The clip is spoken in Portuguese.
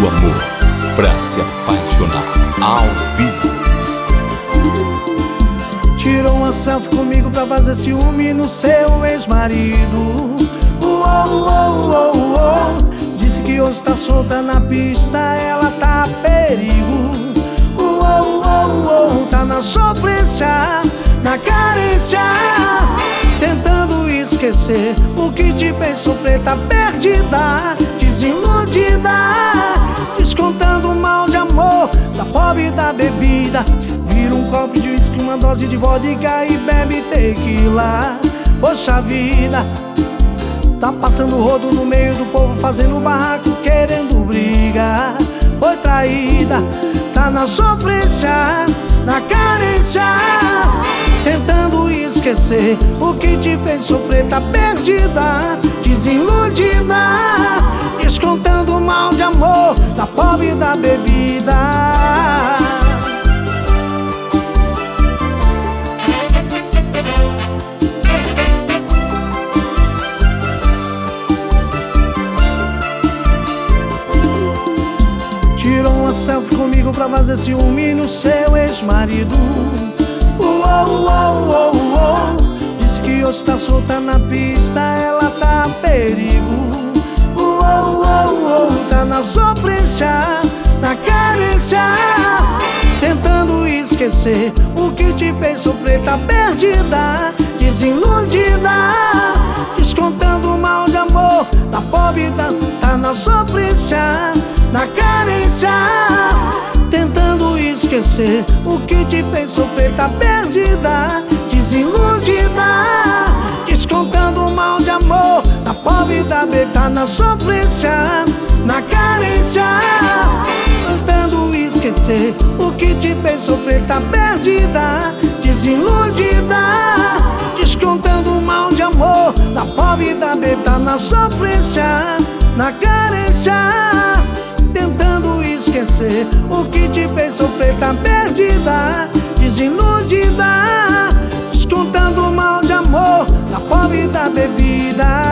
do amor pra se apaixonar ao vivo. Tirou uma selfie comigo pra fazer ciúme no seu ex-marido. Disse que hoje tá solta na pista, ela tá a perigo. Tá na sofrência, na carência, tentando esquecer o que te fez sofrer. Tá perdida, desiludida, descontando o mal de amor da pobre da bebida. Vira um copo de uísque, uma dose de vodka e bebe tequila. Poxa vida, tá passando rodo no meio do povo, fazendo barraco, querendo briga. Foi traída, tá na sofrência, na carência, tentando esquecer o que te fez sofrer. Tá perdida, desiludida, descontando o mal de amor da pobre da bebida. Tirou uma selfie comigo pra fazer ciúme no seu ex-marido. Disse que hoje tá solta na pista, ela tá a perigo. Tá na sofrência, na carência, tentando esquecer o que te fez sofrer. Tá perdida, desiludida, descontando o mal de amor da pobre da... Tá na sofrência, na carência, tentando esquecer o que te fez sofrer. Tá perdida, desiludida, descontando o mal de amor da pobre da bebida. Tá na sofrência, na carência, tentando esquecer o que te fez sofrer. Tá perdida, desiludida, descontando o mal de amor da pobre da bebida. Tá na sofrência, na carência, tentando esquecer o que te fez sofrer. Tá perdida, desiludida, descontando o mal de amor da pobre da bebida.